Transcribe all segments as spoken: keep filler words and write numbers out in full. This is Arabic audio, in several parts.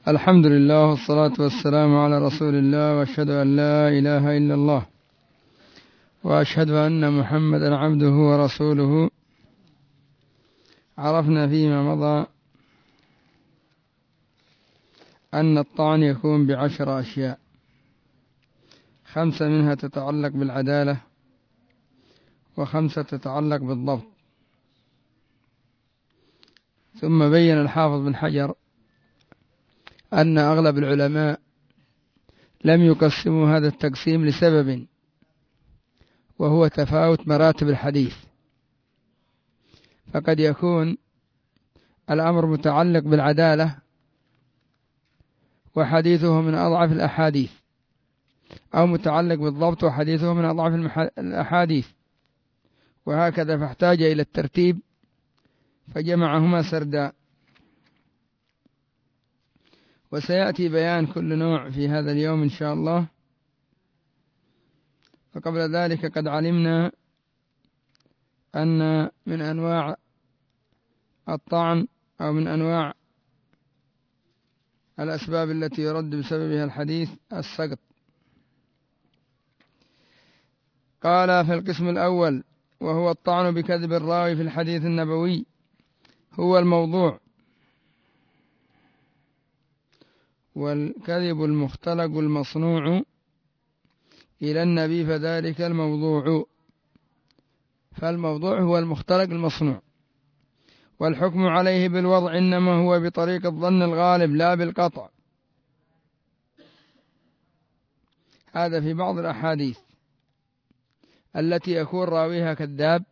الحمد لله والصلاة والسلام على رسول الله، وأشهد أن لا إله إلا الله، وأشهد أن محمدا عبده ورسوله. عرفنا فيما مضى أن الطعن يكون بعشر أشياء، خمسة منها تتعلق بالعدالة، وخمسة تتعلق بالضبط. ثم بين الحافظ بن حجر أن أغلب العلماء لم يقسموا هذا التقسيم لسبب، وهو تفاوت مراتب الحديث. فقد يكون الأمر متعلق بالعدالة وحديثه من أضعف الأحاديث، أو متعلق بالضبط وحديثه من أضعف الأحاديث، وهكذا، فاحتاج إلى الترتيب فجمعهما سردا. وسيأتي بيان كل نوع في هذا اليوم إن شاء الله. وقبل ذلك قد علمنا أن من أنواع الطعن أو من أنواع الأسباب التي يرد بسببها الحديث السقط. قال في القسم الأول، وهو الطعن بكذب الراوي في الحديث النبوي، هو الموضوع، والكذب المختلق المصنوع إلى النبي فذلك الموضوع. فالموضوع هو المختلق المصنوع، والحكم عليه بالوضع إنما هو بطريق الظن الغالب لا بالقطع. هذا في بعض الأحاديث التي يكون راويها كذاب،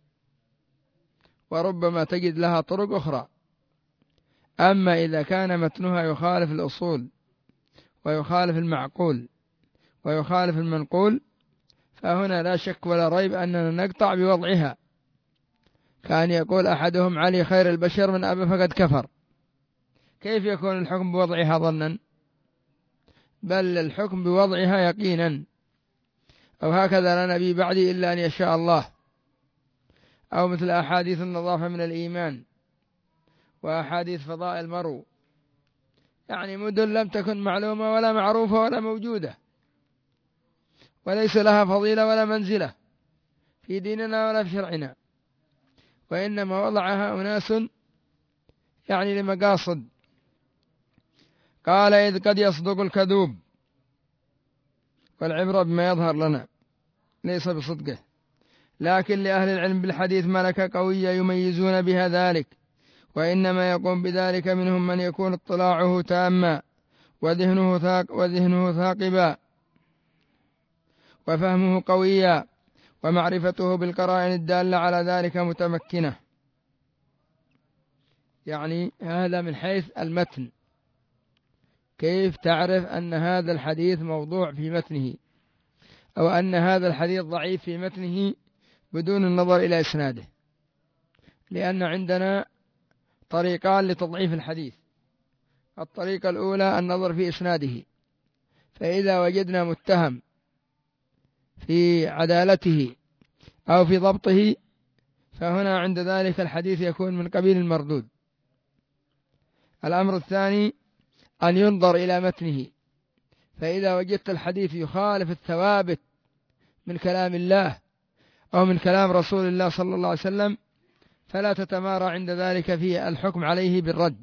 وربما تجد لها طرق أخرى. أما إذا كان متنها يخالف الأصول ويخالف المعقول ويخالف المنقول، فهنا لا شك ولا ريب أننا نقطع بوضعها. كان يقول أحدهم: علي خير البشر من أبى فقد كفر. كيف يكون الحكم بوضعها ظنا؟ بل الحكم بوضعها يقينا. أو هكذا: لا نبي بعدي إلا أن يشاء الله. أو مثل أحاديث النظافة من الإيمان، وأحاديث فضاء المرء، يعني مدن لم تكن معلومة ولا معروفة ولا موجودة، وليس لها فضيلة ولا منزلة في ديننا ولا في شرعنا، وإنما وضعها أناس يعني لمقاصد. قال: إذ قد يصدق الكذوب، والعبرة بما يظهر لنا ليس بصدقه، لكن لأهل العلم بالحديث ملكة قوية يميزون بها ذلك، وإنما يقوم بذلك منهم من يكون اطلاعه تاما، وذهنه ثاق وذهنه ثاقبا، وفهمه قويا، ومعرفته بالقرائن الدالة على ذلك متمكنة. يعني هذا من حيث المتن، كيف تعرف أن هذا الحديث موضوع في متنه، أو أن هذا الحديث ضعيف في متنه بدون النظر إلى إسناده. لأن عندنا طريقان لتضعيف الحديث. الطريقة الأولى النظر في إسناده، فإذا وجدنا متهم في عدالته أو في ضبطه، فهنا عند ذلك الحديث يكون من قبيل المردود. الأمر الثاني أن ينظر إلى متنه، فإذا وجدت الحديث يخالف الثوابت من كلام الله أو من كلام رسول الله صلى الله عليه وسلم، فلا تتمارى عند ذلك في الحكم عليه بالرد.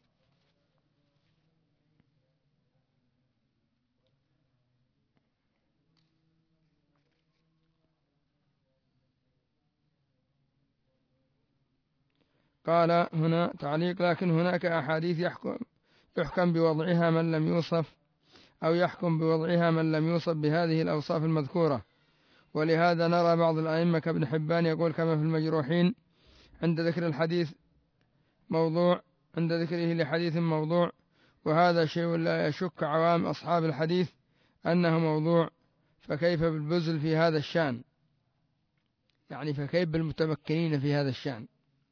قال هنا تعليق: لكن هناك أحاديث يحكم, يحكم بوضعها من لم يوصف، أو يحكم بوضعها من لم يوصف بهذه الأوصاف المذكورة. ولهذا نرى بعض الأئمة كابن حبان يقول كما في المجروحين عند ذكر الحديث موضوع، عند ذكره لحديث موضوع: وهذا شيء لا يشك عوام أصحاب الحديث أنه موضوع، فكيف بالبزل في هذا الشأن؟ يعني فكيف بالمتمكنين في هذا الشأن؟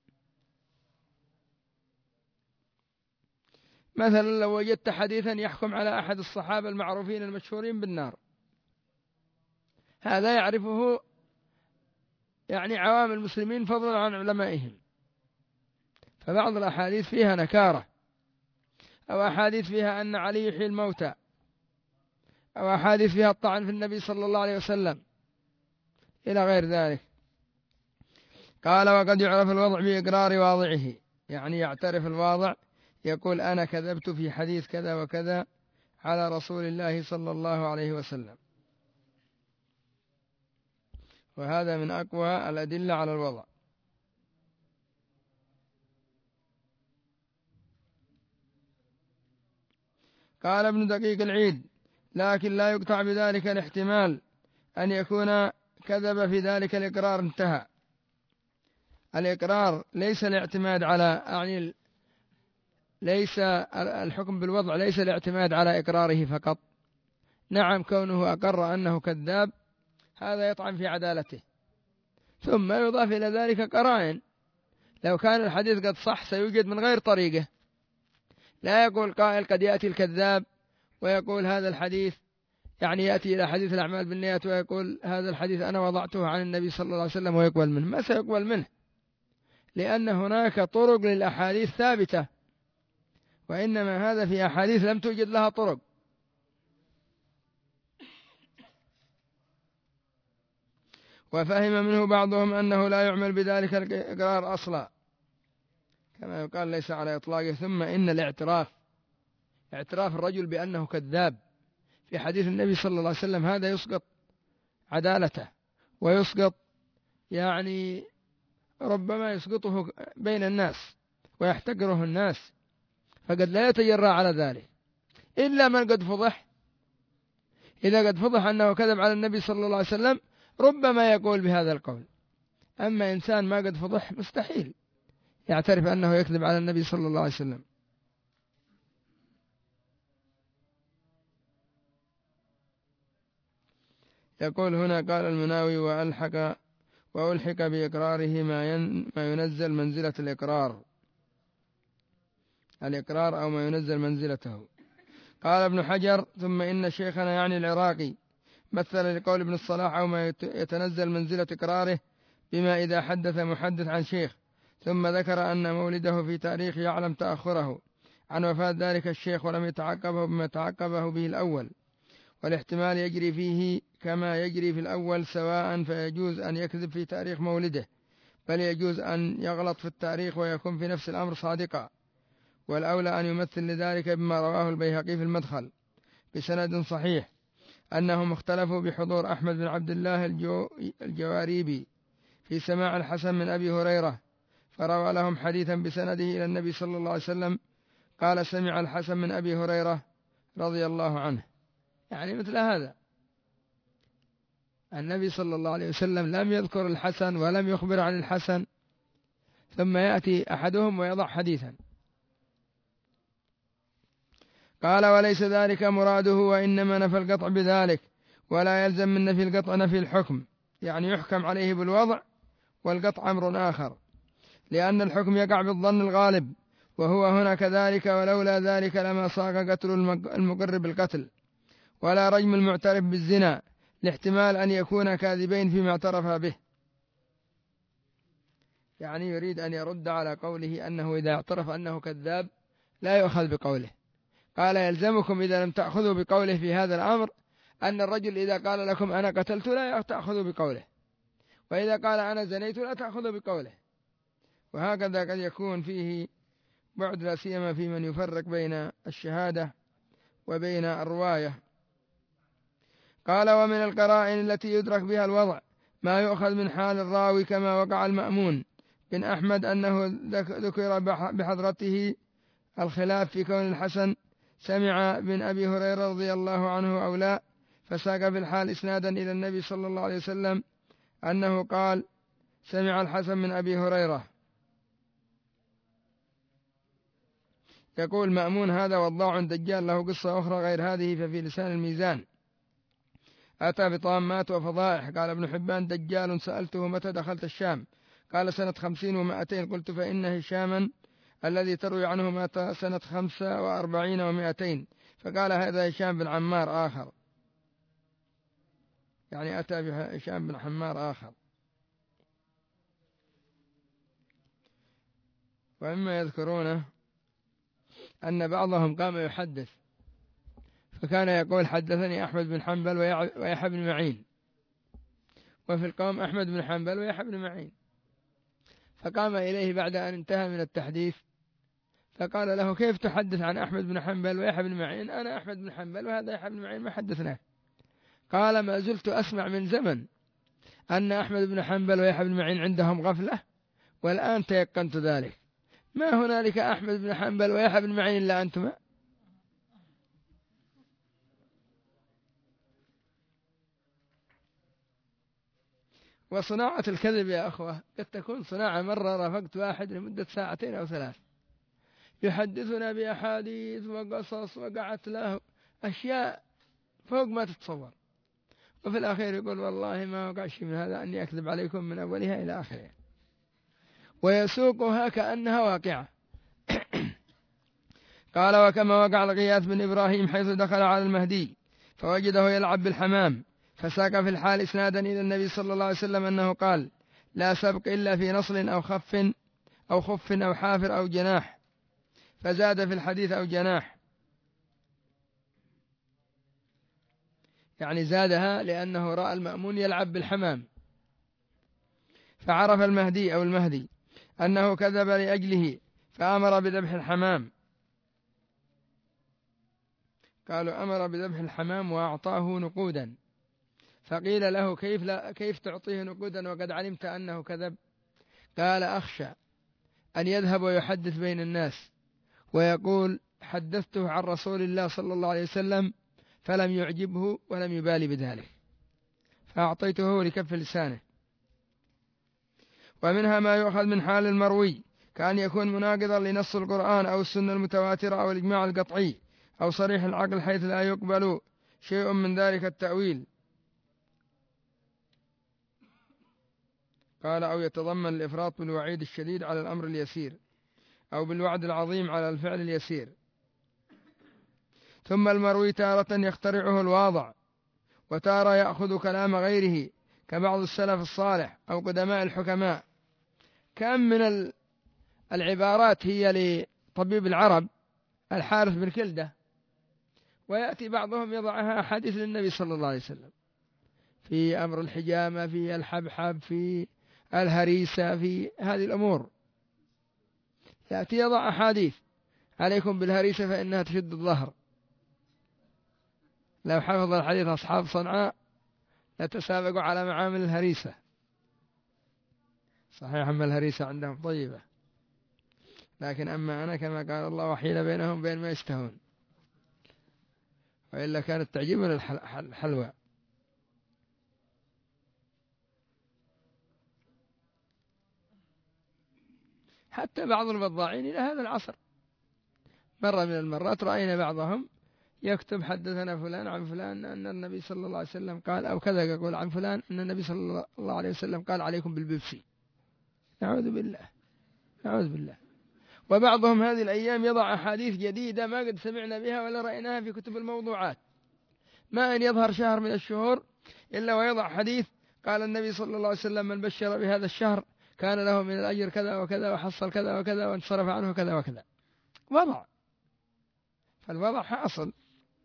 مثلا لو وجدت حديثا يحكم على أحد الصحابة المعروفين المشهورين بالنار، هذا يعرفه يعني عوام المسلمين فضلا عن علمائهم، فبعض الأحاديث فيها نكارة، أو أحاديث فيها أن علي يحيي الموتى، أو أحاديث فيها الطعن في النبي صلى الله عليه وسلم إلى غير ذلك. قال وقد يعرف الوضع بإقرار واضعه، يعني يعترف الواضع يقول أنا كذبت في حديث كذا وكذا على رسول الله صلى الله عليه وسلم، وهذا من أقوى الأدلة على الوضع. قال ابن دقيق العيد لكن لا يقطع بذلك الاحتمال أن يكون كذب في ذلك الإقرار. انتهى. الإقرار ليس الاعتماد على يعني ليس الحكم بالوضع ليس الاعتماد على إقراره فقط. نعم كونه أقر أنه كذاب هذا يطعن في عدالته، ثم يضاف إلى ذلك قرائن. لو كان الحديث قد صح سيوجد من غير طريقه، لا يقول قائل قد يأتي الكذاب ويقول هذا الحديث يعني يأتي إلى حديث الأعمال بالنيات ويقول هذا الحديث أنا وضعته عن النبي صلى الله عليه وسلم ويقبل منه، ما سيقبل منه، لأن هناك طرق للأحاديث ثابتة، وإنما هذا في أحاديث لم توجد لها طرق. وفهم منه بعضهم أنه لا يعمل بذلك الإقرار أصلا كما يقال ليس على إطلاقه. ثم إن الاعتراف اعتراف الرجل بأنه كذاب في حديث النبي صلى الله عليه وسلم هذا يسقط عدالته، ويسقط يعني ربما يسقطه بين الناس ويحتقره الناس، فقد لا يتجرأ على ذلك إلا من قد فضح. إذا قد فضح أنه كذب على النبي صلى الله عليه وسلم ربما يقول بهذا القول، أما إنسان ما قد فضح مستحيل يعترف أنه يكذب على النبي صلى الله عليه وسلم. يقول هنا قال المناوي وألحق وألحق بإقراره ما, ين ما ينزل منزلة الإقرار الإقرار أو ما ينزل منزلته. قال ابن حجر ثم إن شيخنا يعني العراقي مثل لقول ابن الصلاح أو ما يتنزل منزلة إقراره بما إذا حدث محدث عن شيخ ثم ذكر أن مولده في تاريخ يعلم تأخره عن وفاة ذلك الشيخ ولم يتعقبه بما تعقبه به الأول، والاحتمال يجري فيه كما يجري في الأول سواء، فيجوز أن يكذب في تاريخ مولده، بل يجوز أن يغلط في التاريخ ويكون في نفس الأمر صادقا، والأولى أن يمثل لذلك بما رواه البيهقي في المدخل بسند صحيح أنهم اختلفوا بحضور أحمد بن عبد الله الجو الجواريبي في سماع الحسن من أبي هريرة، فروى لهم حديثا بسنده إلى النبي صلى الله عليه وسلم قال سمع الحسن من أبي هريرة رضي الله عنه. يعني مثل هذا النبي صلى الله عليه وسلم لم يذكر الحسن ولم يخبر عن الحسن، ثم يأتي أحدهم ويضع حديثا. قال وليس ذلك مراده، وإنما نفى القطع بذلك، ولا يلزم من نفي القطع نفي الحكم، يعني يحكم عليه بالوضع والقطع أمر آخر، لأن الحكم يقع بالظن الغالب، وهو هنا كذلك، ولولا ذلك لما صاغ قتل المقر بالقتل ولا رجم المعترف بالزنا، لاحتمال أن يكون كاذبين فيما اعترف به. يعني يريد أن يرد على قوله أنه إذا اعترف أنه كذاب لا يؤخذ بقوله. قال يلزمكم إذا لم تأخذوا بقوله في هذا الأمر أن الرجل إذا قال لكم أنا قتلت لا تأخذوا بقوله، وإذا قال أنا زنيت لا تأخذوا بقوله. وهكذا قد يكون فيه بعد لا سيما في من يفرق بين الشهادة وبين الرواية. قال ومن القرائن التي يدرك بها الوضع ما يؤخذ من حال الراوي كما وقع المأمون بن أحمد أنه ذكر بحضرته الخلاف في كون الحسن سمع بن أبي هريرة رضي الله عنه أو لا، فساق في الحال إسنادا إلى النبي صلى الله عليه وسلم أنه قال سمع الحسن من أبي هريرة. يقول مأمون هذا وضاع دجال له قصة أخرى غير هذه ففي لسان الميزان أتى بطامات وفضائح. قال ابن حبان دجال سألته متى دخلت الشام قال سنة خمسين ومائتين، قلت فإن هشاما الذي تروي عنه مات سنة خمسة وأربعين ومائتين، فقال هذا هشام بن عمار آخر، يعني أتى بهشام بن عمار آخر. ومما يذكرونه أن بعضهم قام يحدث، فكان يقول حدثني أحمد بن حنبل ويحيى بن معين، وفي القوم أحمد بن حنبل ويحيى بن معين، فقام إليه بعد أن انتهى من التحديث فقال له: كيف تحدث عن أحمد بن حنبل ويحيى بن معين؟ أنا أحمد بن حنبل وهذا يحيى بن معين ما حدثناه. قال: ما زلت أسمع من زمن أن أحمد بن حنبل ويحيى بن معين عندهم غفلة، والآن تيقنت ذلك. ما هنالك أحمد بن حنبل ويحيى بن معين إلا أنتما. وصناعة الكذب يا أخوة قد تكون صناعة. مرة رافقت واحد لمدة ساعتين أو ثلاث يحدثنا بأحاديث وقصص وقعت له أشياء فوق ما تتصور، وفي الأخير يقول: والله ما وقع شيء من هذا، أني أكذب عليكم من أولها إلى آخرها، ويسوقها كأنها واقعة. قال: وكما وقع الغياث بن إبراهيم حيث دخل على المهدي فوجده يلعب بالحمام، فساق في الحال إسنادا إلى النبي صلى الله عليه وسلم أنه قال: لا سبق إلا في نصل أو خف أو خف أو حافر أو جناح، فزاد في الحديث أو جناح، يعني زادها لأنه رأى المأمون يلعب بالحمام، فعرف المهدي أو المهدي أنه كذب لأجله فأمر بذبح الحمام. قالوا: أمر بذبح الحمام وأعطاه نقودا، فقيل له: كيف, لا كيف تعطيه نقودا وقد علمت أنه كذب؟ قال: أخشى أن يذهب ويحدث بين الناس ويقول: حدثته عن رسول الله صلى الله عليه وسلم فلم يعجبه ولم يبالي بذلك، فأعطيته لكف لسانه. ومنها ما يؤخذ من حال المروي كأن يكون مناقضا لنص القرآن أو السنة المتواترة أو الإجماع القطعي أو صريح العقل حيث لا يقبل شيء من ذلك التأويل. قال: أو يتضمن الإفراط بالوعيد الشديد على الأمر اليسير أو بالوعد العظيم على الفعل اليسير. ثم المروي تارة يخترعه الواضع، وتارة يأخذ كلام غيره كبعض السلف الصالح أو قدماء الحكماء. كم من العبارات هي لطبيب العرب الحارث بن كلدة، ويأتي بعضهم يضعها حديث للنبي صلى الله عليه وسلم في أمر الحجامة، في الحبحب، في الهريسة، في هذه الأمور، يأتي يضع أحاديث: عليكم بالهريسة فإنها تشد الظهر. لو حفظ الحديث أصحاب صنعاء لتسابقوا على معامل الهريسة. صحيح أما الهريسة عندهم طيبة، لكن أما أنا كما قال الله: وحيل بينهم بين ما يشتهون، وإلا كانت تعجبنا الحلوى. حتى بعض البضاعين إلى هذا العصر، مرة من المرات رأينا بعضهم يكتب: حدثنا فلان عن فلان أن النبي صلى الله عليه وسلم قال، أو كذا يقول عن فلان أن النبي صلى الله عليه وسلم قال: عليكم بالبيبسي. نعوذ بالله، نعوذ بالله. وبعضهم هذه الأيام يضع أحاديث جديدة ما قد سمعنا بها ولا رأيناها في كتب الموضوعات، ما أن يظهر شهر من الشهور إلا ويضع حديث: قال النبي صلى الله عليه وسلم: من بشر بهذا الشهر كان له من الأجر كذا وكذا، وحصل كذا وكذا، وانصرف عنه كذا وكذا. وضع، فالوضع حاصل.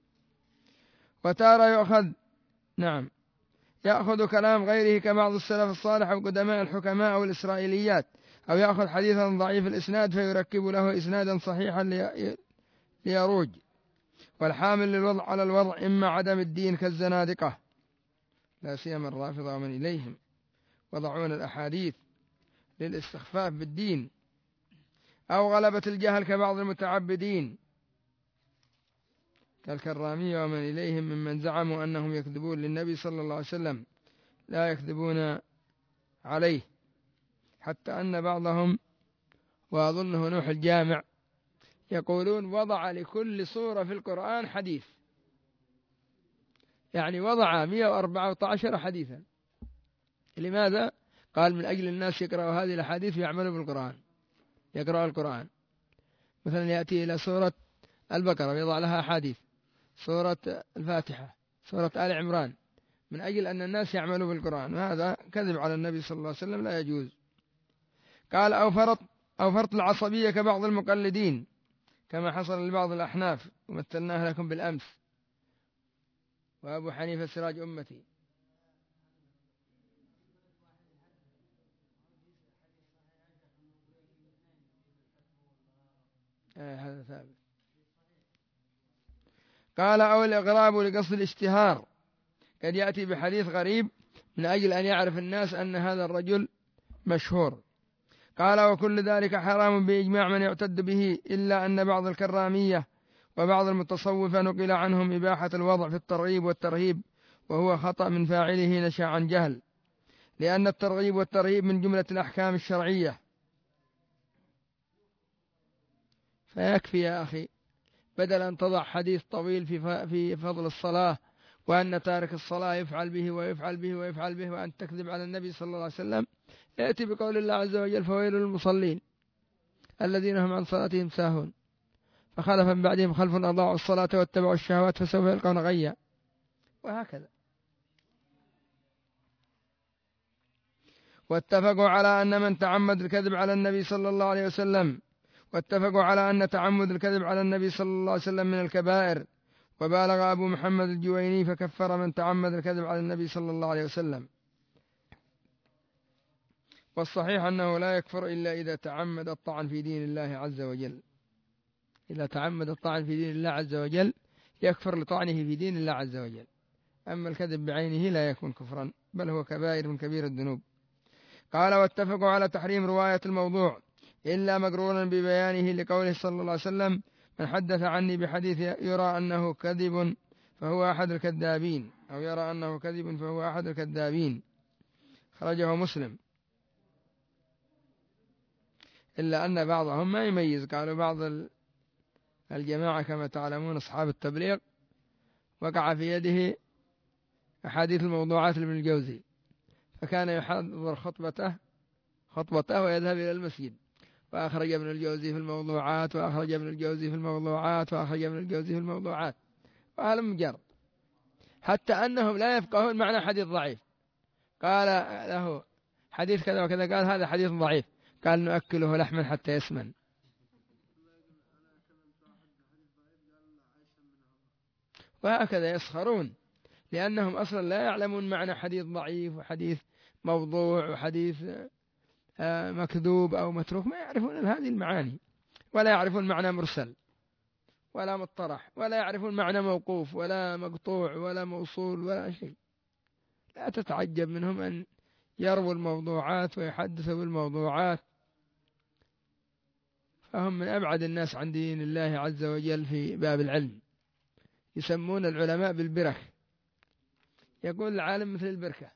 وتارة يأخذ نعم يأخذ كلام غيره كبعض السلف الصالح أو قدماء الحكماء أو الإسرائيليات، أو يأخذ حديثا ضعيف الإسناد فيركب له إسنادا صحيحا ليروج. والحامل للوضع على الوضع إما عدم الدين كالزنادقة، لا سيما الرافضة ومن إليهم، وضعون الأحاديث للاستخفاف بالدين، أو غلبة الجهل كبعض المتعبدين كالكرامية ومن إليهم ممن زعموا أنهم يكذبون للنبي صلى الله عليه وسلم لا يكذبون عليه، حتى أن بعضهم، وأظنه نوح الجامع، يقولون: وضع لكل سورة في القرآن حديث، يعني وضع مئة وأربعة عشر حديثا. لماذا؟ قال: من أجل الناس يقرأوا هذه الحديث ويعملوا بالقرآن، يقرأوا القرآن. مثلا يأتي إلى سورة البقرة ويضع لها حديث، سورة الفاتحة، سورة آل عمران، من أجل أن الناس يعملوا بالقرآن، وهذا كذب على النبي صلى الله عليه وسلم لا يجوز. قال: أو فرط أو فرط العصبية كبعض المقلدين كما حصل لبعض الأحناف ومثلناه لكم بالأمس، وأبو حنيفة سراج أمتي. آه هذا ثابت. قال أو الإغراب لقصد الاشتهار، قد يأتي بحديث غريب من أجل أن يعرف الناس أن هذا الرجل مشهور. قال وكل ذلك حرام بإجماع من يعتد به، إلا أن بعض الكرامية وبعض المتصوفة نقل عنهم إباحة الوضع في الترغيب والترهيب، وهو خطأ من فاعله نشأ عن جهل، لأن الترغيب والترهيب من جملة الأحكام الشرعية. فيكفي يا أخي، بدل أن تضع حديث طويل في فضل الصلاة وأن تارك الصلاة يفعل به ويفعل به ويفعل به، وأن تكذب على النبي صلى الله عليه وسلم، يأتي بقول الله عز وجل فويل للمصلين الذين هم عن صلاتهم ساهون فخلف من بعدهم خلف أضاعوا الصلاة واتبعوا الشهوات فسوف يلقون غيا، وهكذا. واتفقوا على أن من تعمد الكذب على النبي صلى الله عليه وسلم واتفقوا على أن تعمد الكذب على النبي صلى الله عليه وسلم من الكبائر، وبالغ أبو محمد الجويني فكفر من تعمد الكذب على النبي صلى الله عليه وسلم. والصحيح أنه لا يكفر إلا إذا تعمد الطعن في دين الله عز وجل. إذا تعمد الطعن في دين الله عز وجل يكفر لطعنه في دين الله عز وجل. أما الكذب بعينه لا يكون كفرا، بل هو كبائر من كبير الذنوب. قال واتفقوا على تحريم رواية الموضوع إلا مقرونا ببيانه، لقوله صلى الله عليه وسلم من حدث عني بحديث يرى أنه كذب فهو أحد الكذابين، أو يرى أنه كذب فهو أحد الكذابين، خرجه مسلم. إلا أن بعضهم ما يميز، قالوا بعض الجماعة كما تعلمون أصحاب التبليغ وقع في يده أحاديث الموضوعات لابن الجوزي، فكان يحضر خطبته خطبته ويذهب إلى المسجد، وأخرج ابن الجوزي في الموضوعات وأخرج ابن الجوزي في الموضوعات وأخرج ابن الجوزي في الموضوعات، وهذا مجرد، حتى أنهم لا يفقهون معنى حديث ضعيف. قال له حديث كذا وكذا، قال هذا حديث ضعيف، قال نؤكله لحما حتى يسمن. وهكذا يسخرون، لأنهم أصلا لا يعلمون معنى حديث ضعيف وحديث موضوع وحديث مكذوب أو متروك، ما يعرفون هذه المعاني، ولا يعرفون معنى مرسل ولا مطرح، ولا يعرفون معنى موقوف ولا مقطوع ولا موصول ولا شيء. لا تتعجب منهم أن يرووا الموضوعات ويحدثوا بالموضوعات، فهم من أبعد الناس عن دين الله عز وجل في باب العلم. يسمون العلماء بالبرك، يقول العالم مثل البركة،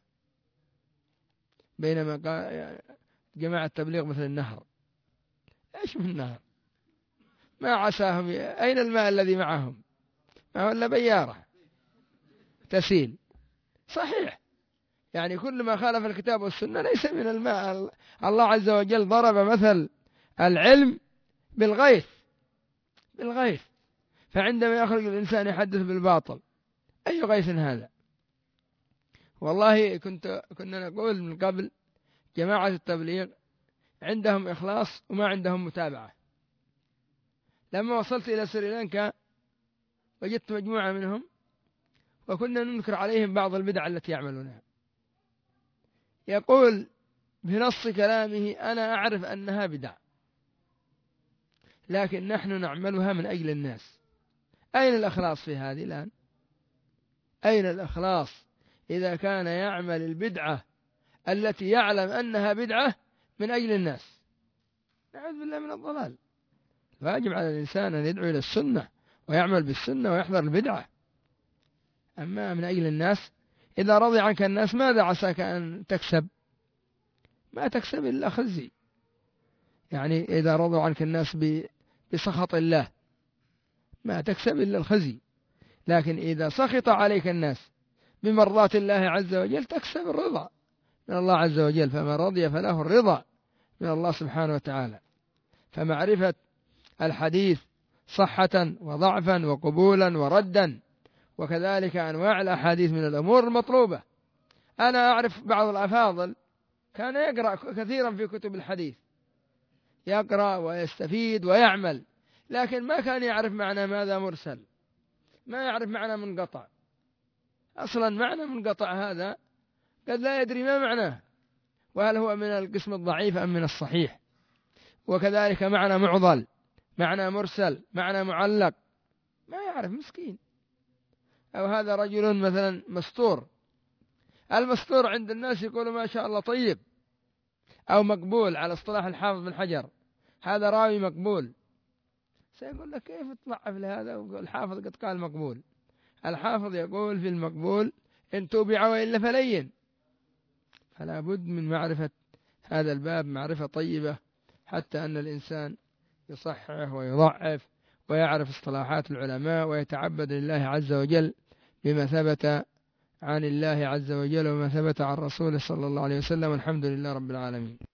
بينما جماعة التبليغ مثل النهر. إيش من النهر؟ ما عساهم، أين الماء الذي معهم؟ ما هو إلا بيارة تسيل. صحيح، يعني كل ما خالف الكتاب والسنة ليس من الماء. الله عز وجل ضرب مثل العلم بالغيث بالغيث فعندما يخرج الإنسان يحدث بالباطل، أي غيث هذا؟ والله كنت كنا نقول من قبل جماعة التبليغ عندهم إخلاص وما عندهم متابعة. لما وصلت إلى سريلانكا وجدت مجموعة منهم وكنا ننكر عليهم بعض البدع التي يعملونها. يقول بنص كلامه أنا أعرف أنها بدع، لكن نحن نعملها من أجل الناس. أين الإخلاص في هذه الآن؟ أين الإخلاص إذا كان يعمل البدعة التي يعلم أنها بدعة من أجل الناس؟ نعوذ بالله من الضلال. واجب على الإنسان أن يدعو إلى السنة ويعمل بالسنة ويحذر البدعة. أما من أجل الناس، إذا رضي عنك الناس ماذا عساك أن تكسب؟ ما تكسب إلا خزي. يعني إذا رضوا عنك الناس بسخط الله ما تكسب إلا الخزي، لكن إذا سخط عليك الناس بمرضاة الله عز وجل تكسب الرضا من الله عز وجل. فمن رضي فله الرضا من الله سبحانه وتعالى. فمعرفة الحديث صحة وضعفا وقبولا وردا، وكذلك أنواع الأحاديث من الأمور المطلوبة. أنا أعرف بعض الأفاضل كان يقرأ كثيرا في كتب الحديث، يقرأ ويستفيد ويعمل، لكن ما كان يعرف معنى ماذا مرسل، ما يعرف معنى منقطع، أصلا معنى منقطع هذا قد لا يدري ما معناه، وهل هو من القسم الضعيف أم من الصحيح. وكذلك معنى معضل، معنى مرسل، معنى معلق، ما يعرف مسكين. أو هذا رجل مثلا مستور، المستور عند الناس يقولوا ما شاء الله طيب أو مقبول على اصطلاح الحافظ بن حجر، هذا راوي مقبول. سيقول لك كيف تضعف لهذا والحافظ قد قال مقبول؟ الحافظ يقول في المقبول إن توبع وإلا فلين. فلا بد من معرفة هذا الباب معرفة طيبة، حتى أن الإنسان يصحح ويضعف ويعرف اصطلاحات العلماء ويتعبد لله عز وجل بما ثبت عن الله عز وجل وما ثبت عن رسوله صلى الله عليه وسلم. الحمد لله رب العالمين.